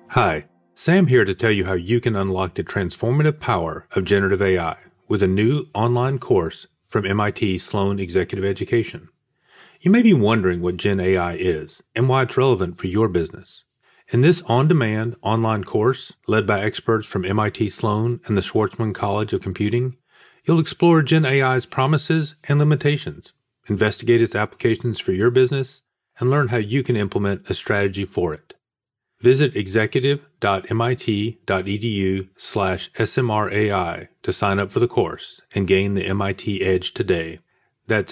Hi, Sam here to tell you how you can unlock the transformative power of generative AI with a new online course from MIT Sloan Executive Education. You may be wondering what Gen AI is and why it's relevant for your business. In this on-demand online course, led by experts from MIT Sloan and the Schwarzman College of Computing, you'll explore Gen AI's promises and limitations, investigate its applications for your business, and learn how you can implement a strategy for it. Visit executive.mit.edu/SMRAI to sign up for the course and gain the MIT edge today. That's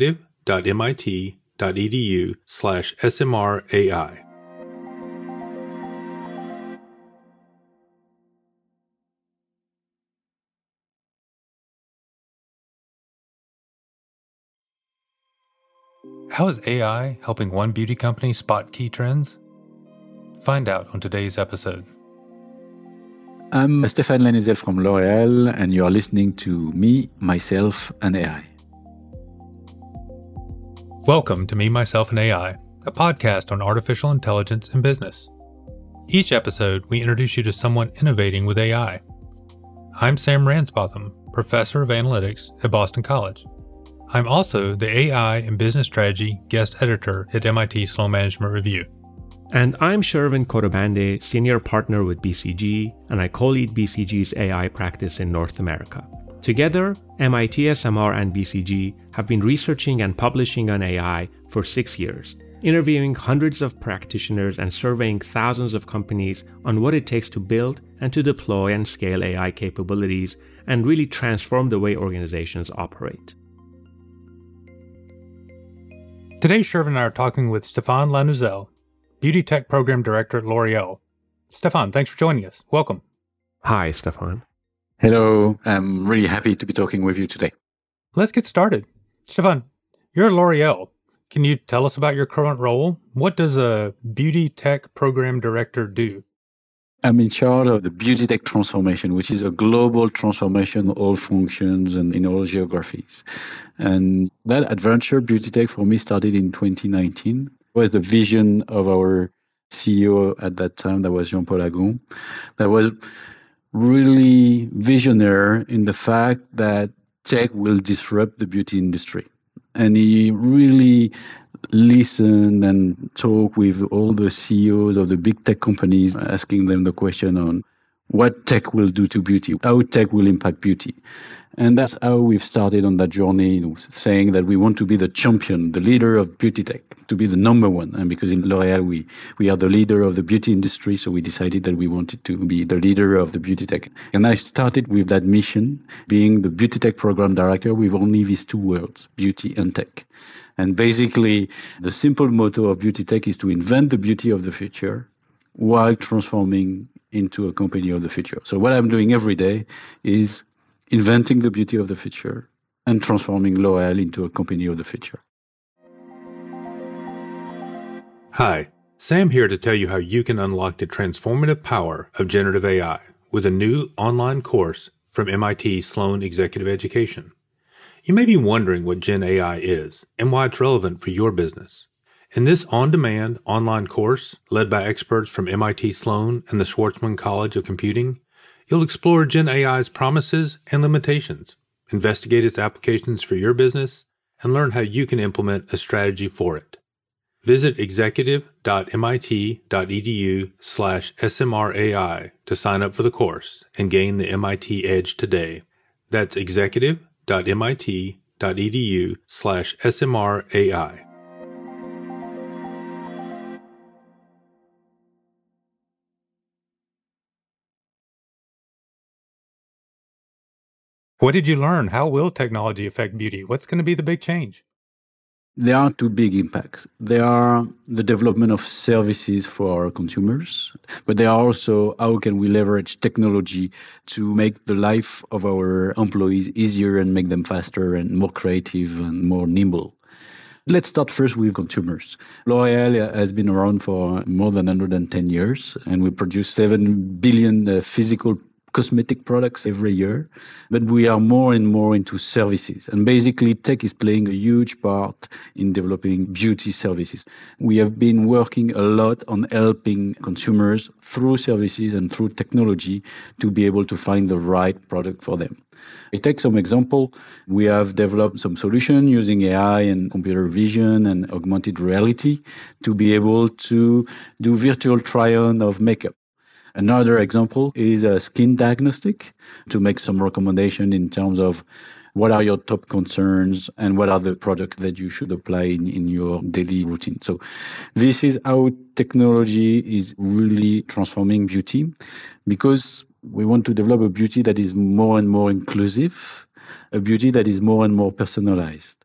executive.mit.edu/SMRAI. How is AI helping one beauty company spot key trends? Find out on today's episode. I'm Stéphane Lanizel from L'Oréal, and you are listening to Me, Myself, and AI. Welcome to Me, Myself, and AI, a podcast on artificial intelligence and business. Each episode, we introduce you to someone innovating with AI. I'm Sam Ransbotham, Professor of Analytics at Boston College. I'm also the AI and Business Strategy Guest Editor at MIT Sloan Management Review. And I'm Shervin Kodabande, Senior Partner with BCG, and I co-lead BCG's AI practice in North America. Together, MIT SMR and BCG have been researching and publishing on AI for 6 years, interviewing hundreds of practitioners and surveying thousands of companies on what it takes to build and to deploy and scale AI capabilities and really transform the way organizations operate. Today, Shervin and I are talking with Stéphane Lanuzel, Beauty Tech Program Director at L'Oréal. Stéphane, thanks for joining us. Welcome. Hi, Stéphane. Hello, I'm really happy to be talking with you today. Let's get started. Stéphane, you're at L'Oréal. Can you tell us about your current role? What does a Beauty Tech Program Director do? I'm in charge of the Beauty Tech transformation, which is a global transformation of all functions and in all geographies. And that adventure, Beauty Tech, for me started in 2019. Was the vision of our CEO at that time, that was Jean-Paul Agon, that was really visionary in the fact that tech will disrupt the beauty industry. And he really listened and talked with all the CEOs of the big tech companies, asking them the question on what tech will do to beauty, how tech will impact beauty. And that's how we've started on that journey, saying that we want to be the champion, the leader of beauty tech, to be the number one. And because in L'Oréal, we are the leader of the beauty industry, so we decided that we wanted to be the leader of the beauty tech. And I started with that mission, being the Beauty Tech Program Director with only these two words, beauty and tech. And basically, the simple motto of Beauty Tech is to invent the beauty of the future while transforming into a company of the future. So what I'm doing every day is inventing the beauty of the future and transforming L'Oréal into a company of the future. Hi, Sam here to tell you how you can unlock the transformative power of generative AI with a new online course from MIT Sloan Executive Education. You may be wondering what Gen AI is and why it's relevant for your business. In this on-demand online course, led by experts from MIT Sloan and the Schwarzman College of Computing, you'll explore Gen AI's promises and limitations, investigate its applications for your business, and learn how you can implement a strategy for it. Visit executive.mit.edu/SMRAI to sign up for the course and gain the MIT edge today. That's executive.mit.edu/SMRAI. What did you learn? How will technology affect beauty? What's going to be the big change? There are two big impacts. There are the development of services for our consumers, but there are also how can we leverage technology to make the life of our employees easier and make them faster and more creative and more nimble. Let's start first with consumers. L'Oréal has been around for more than 110 years, and we produce 7 billion physical cosmetic products every year, but we are more and more into services. And basically, tech is playing a huge part in developing beauty services. We have been working a lot on helping consumers through services and through technology to be able to find the right product for them. I take some example. We have developed some solution using AI and computer vision and augmented reality to be able to do virtual try-on of makeup. Another example is a skin diagnostic to make some recommendation in terms of what are your top concerns and what are the products that you should apply in your daily routine. So this is how technology is really transforming beauty, because we want to develop a beauty that is more and more inclusive, a beauty that is more and more personalized.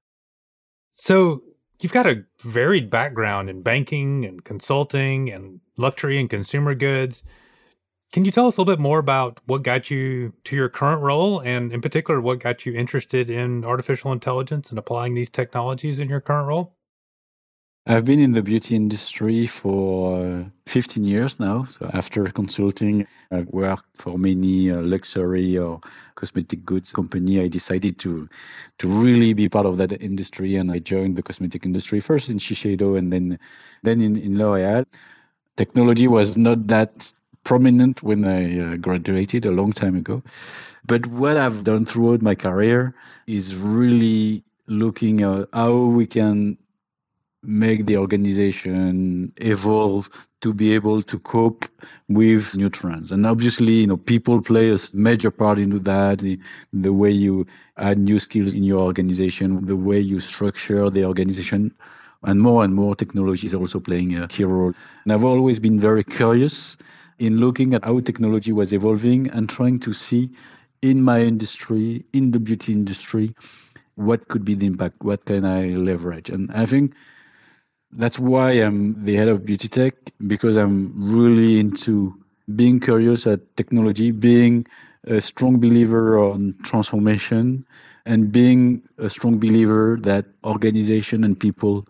So you've got a varied background in banking and consulting and luxury and consumer goods. Can you tell us a little bit more about what got you to your current role, and in particular, what got you interested in artificial intelligence and applying these technologies in your current role? I've been in the beauty industry for 15 years now. So after consulting, I've worked for many luxury or cosmetic goods company. I decided to really be part of that industry, and I joined the cosmetic industry first in Shiseido and then in L'Oréal. Technology was not that prominent when I graduated a long time ago. But what I've done throughout my career is really looking at how we can make the organization evolve to be able to cope with new trends. And obviously, people play a major part into that, the way you add new skills in your organization, the way you structure the organization, and more technology is also playing a key role. And I've always been very curious in looking at how technology was evolving and trying to see in my industry, in the beauty industry, what could be the impact, what can I leverage. And I think that's why I'm the head of Beauty Tech, because I'm really into being curious at technology, being a strong believer on transformation, and being a strong believer that organization and people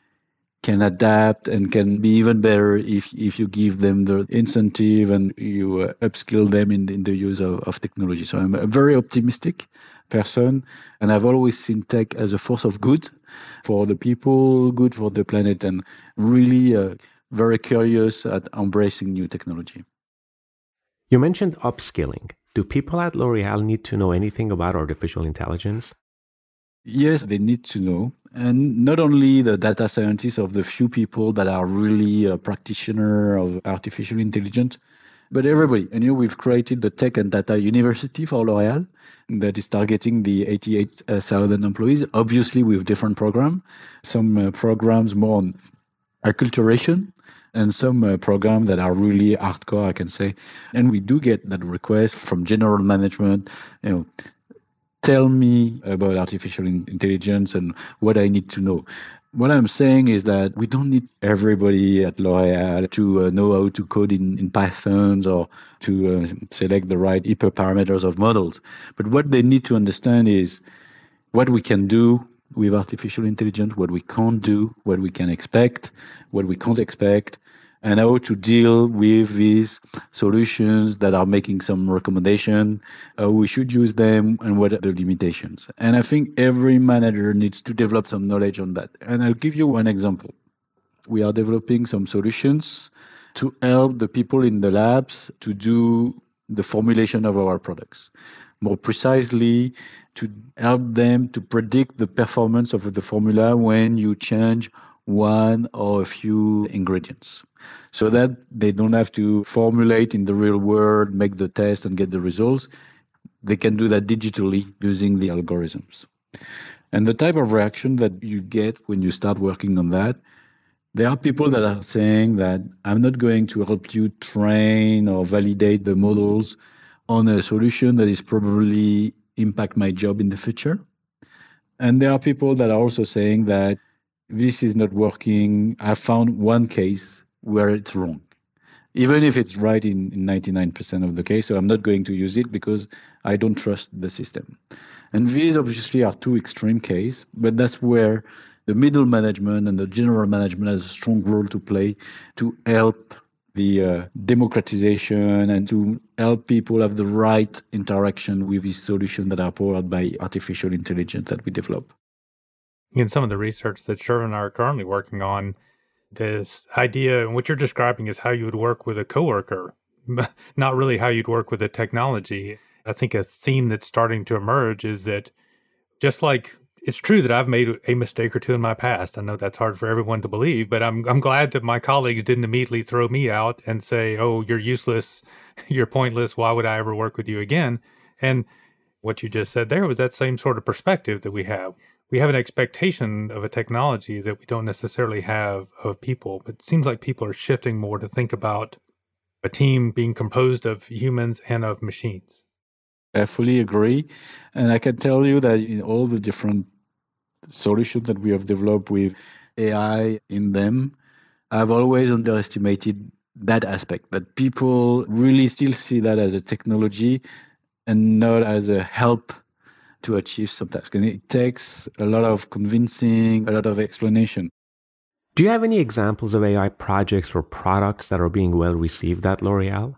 can adapt and can be even better if you give them the incentive and you upskill them in the use of technology. So I'm a very optimistic person, and I've always seen tech as a force of good for the people, good for the planet, and really very curious at embracing new technology. You mentioned upskilling. Do people at L'Oréal need to know anything about artificial intelligence? Yes, they need to know. And not only the data scientists of the few people that are really a practitioner of artificial intelligence, but everybody. And we've created the Tech and Data University for L'Oréal that is targeting the 88,000 employees, obviously with different programs. Some programs more on acculturation, and some programs that are really hardcore, I can say. And we do get that request from general management, tell me about artificial intelligence and what I need to know. What I'm saying is that we don't need everybody at L'Oréal to know how to code in Python or to select the right hyperparameters of models. But what they need to understand is what we can do with artificial intelligence, what we can't do, what we can expect, what we can't expect, and how to deal with these solutions that are making some recommendation, how we should use them, and what are the limitations. And I think every manager needs to develop some knowledge on that. And I'll give you one example. We are developing some solutions to help the people in the labs to do the formulation of our products. More precisely, to help them to predict the performance of the formula when you change one or a few ingredients, so that they don't have to formulate in the real world, make the test and get the results. They can do that digitally using the algorithms. And the type of reaction that you get when you start working on that, there are people that are saying that I'm not going to help you train or validate the models on a solution that is probably impact my job in the future. And there are people that are also saying that this is not working. I found one case where it's wrong, even if it's right in 99% of the case. So I'm not going to use it because I don't trust the system. And these obviously are two extreme cases, but that's where the middle management and the general management has a strong role to play to help the democratization and to help people have the right interaction with these solutions that are powered by artificial intelligence that we develop. In some of the research that Shervin and I are currently working on, this idea, and what you're describing is how you would work with a coworker, not really how you'd work with a technology. I think a theme that's starting to emerge is that just like it's true that I've made a mistake or two in my past. I know that's hard for everyone to believe, but I'm glad that my colleagues didn't immediately throw me out and say, "Oh, you're useless, you're pointless. Why would I ever work with you again?" And what you just said there was that same sort of perspective that we have. We have an expectation of a technology that we don't necessarily have of people, but it seems like people are shifting more to think about a team being composed of humans and of machines. I fully agree. And I can tell you that in all the different solutions that we have developed with AI in them, I've always underestimated that aspect, that people really still see that as a technology and not as a help to achieve some task. And it takes a lot of convincing, a lot of explanation. Do you have any examples of AI projects or products that are being well received at L'Oréal?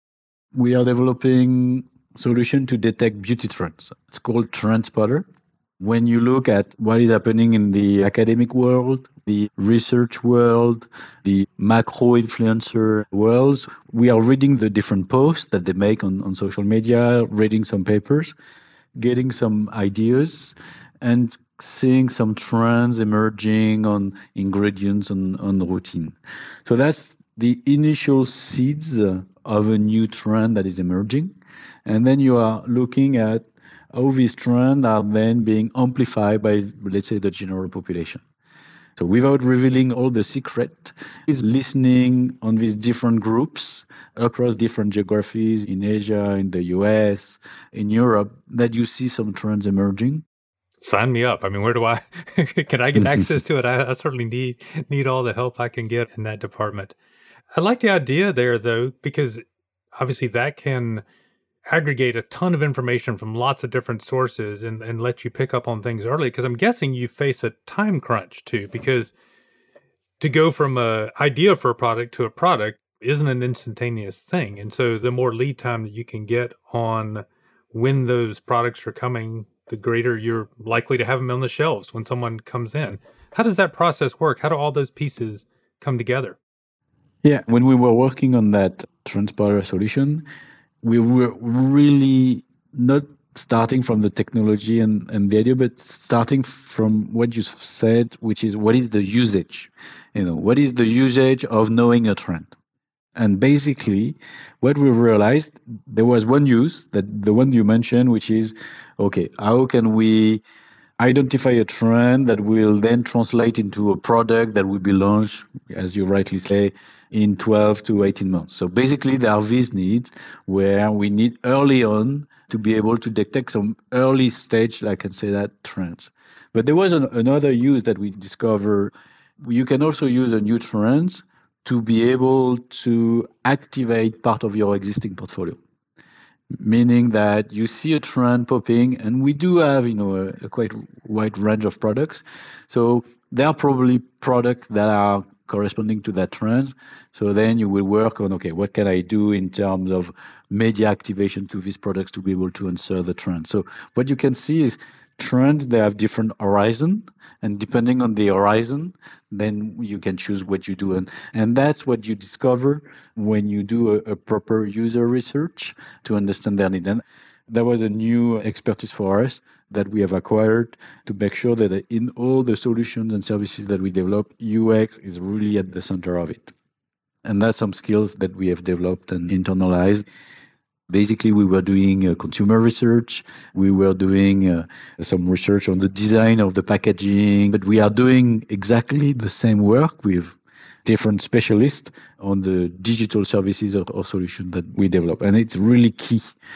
We are developing solution to detect beauty trends. It's called TrendSpotter. When you look at what is happening in the academic world, the research world, the macro influencer worlds, we are reading the different posts that they make on social media, reading some papers, getting some ideas, and seeing some trends emerging on ingredients on routine. So that's the initial seeds of a new trend that is emerging. And then you are looking at how these trends are then being amplified by, let's say, the general population. So without revealing all the secret, is listening on these different groups across different geographies in Asia, in the US, in Europe, that you see some trends emerging. Sign me up. I mean, where do I, can I get access to it? I certainly need all the help I can get in that department. I like the idea there, though, because obviously that can aggregate a ton of information from lots of different sources and let you pick up on things early. Because I'm guessing you face a time crunch too, because to go from an idea for a product to a product isn't an instantaneous thing. And so the more lead time that you can get on when those products are coming, the greater you're likely to have them on the shelves when someone comes in. How does that process work? How do all those pieces come together? Yeah, when we were working on that TrendSpotter solution, we were really not starting from the technology and the idea, but starting from what you said, which is what is the usage? What is the usage of knowing a trend? And basically, what we realized, there was one use, that the one you mentioned, which is, okay, how can we identify a trend that will then translate into a product that will be launched, as you rightly say, in 12 to 18 months. So basically, there are these needs where we need early on to be able to detect some early stage, like I can say that, trends. But there was another use that we discovered. You can also use a new trends to be able to activate part of your existing portfolio. Meaning that you see a trend popping, and we do have, a quite wide range of products. So there are probably products that are corresponding to that trend. So then you will work on, okay, what can I do in terms of media activation to these products to be able to answer the trend? So what you can see is trends, they have different horizon, and depending on the horizon, then you can choose what you do. And that's what you discover when you do a proper user research to understand their need. And that was a new expertise for us that we have acquired to make sure that in all the solutions and services that we develop, UX is really at the center of it. And that's some skills that we have developed and internalized. Basically, we were doing consumer research. We were doing some research on the design of the packaging, but we are doing exactly the same work with different specialists on the digital services or solution that we develop. And it's really key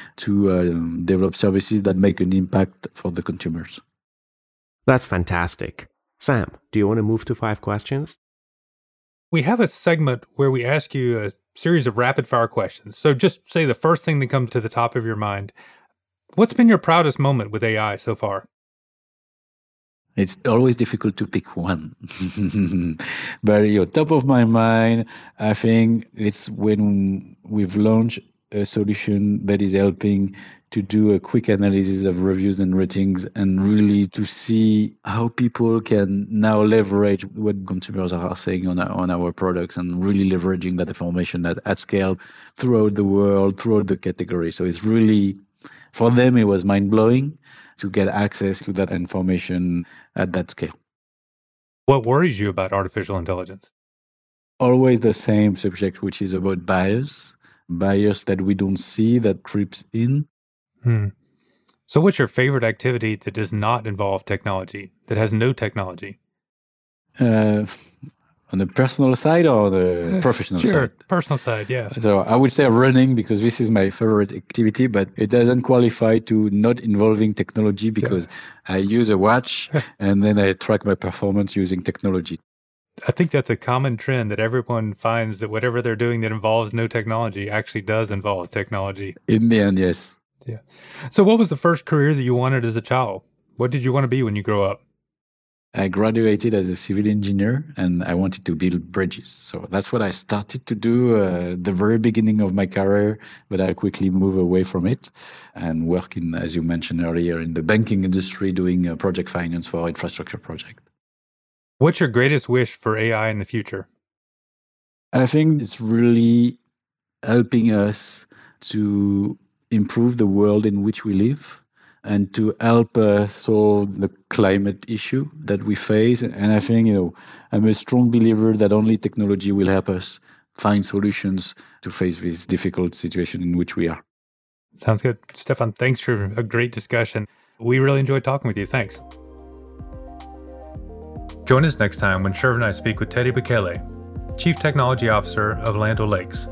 to develop services that make an impact for the consumers. That's fantastic. Sam, do you want to move to 5 questions? We have a segment where we ask you a series of rapid fire questions. So just say the first thing that comes to the top of your mind. What's been your proudest moment with AI so far? It's always difficult to pick one. But top of my mind, I think it's when we've launched a solution that is helping to do a quick analysis of reviews and ratings and really to see how people can now leverage what consumers are saying on our products and really leveraging that information at scale throughout the world, throughout the category. So it's really, for them, it was mind-blowing to get access to that information at that scale. What worries you about artificial intelligence? Always the same subject, which is about bias that we don't see that creeps in. So what's your favorite activity that does not involve technology, that has no technology? On the personal side or the professional side? Sure, personal side, yeah. So I would say running because this is my favorite activity, but it doesn't qualify to not involving technology because I use a watch and then I track my performance using technology. I think that's a common trend that everyone finds that whatever they're doing that involves no technology actually does involve technology. In the end, yes. Yeah. So what was the first career that you wanted as a child? What did you want to be when you grow up? I graduated as a civil engineer and I wanted to build bridges. So that's what I started to do at the very beginning of my career, but I quickly moved away from it and work in, as you mentioned earlier, in the banking industry doing project finance for infrastructure projects. What's your greatest wish for AI in the future? I think it's really helping us to improve the world in which we live and to help solve the climate issue that we face. And I think, I'm a strong believer that only technology will help us find solutions to face this difficult situation in which we are. Sounds good. Stefan, thanks for a great discussion. We really enjoyed talking with you. Thanks. Join us next time when Sherv and I speak with Teddy Bekele, Chief Technology Officer of Land O'Lakes.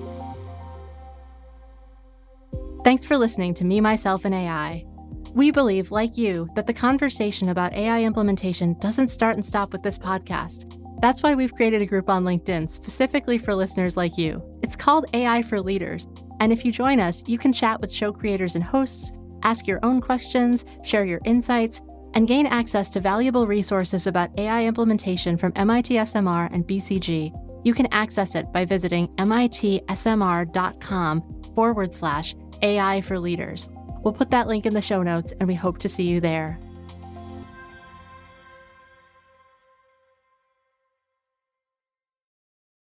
Thanks for listening to Me, Myself, and AI. We believe, like you, that the conversation about AI implementation doesn't start and stop with this podcast. That's why we've created a group on LinkedIn specifically for listeners like you. It's called AI for Leaders. And if you join us, you can chat with show creators and hosts, ask your own questions, share your insights, and gain access to valuable resources about AI implementation from MIT SMR and BCG. You can access it by visiting mitsmr.com/AI for Leaders. We'll put that link in the show notes, and we hope to see you there.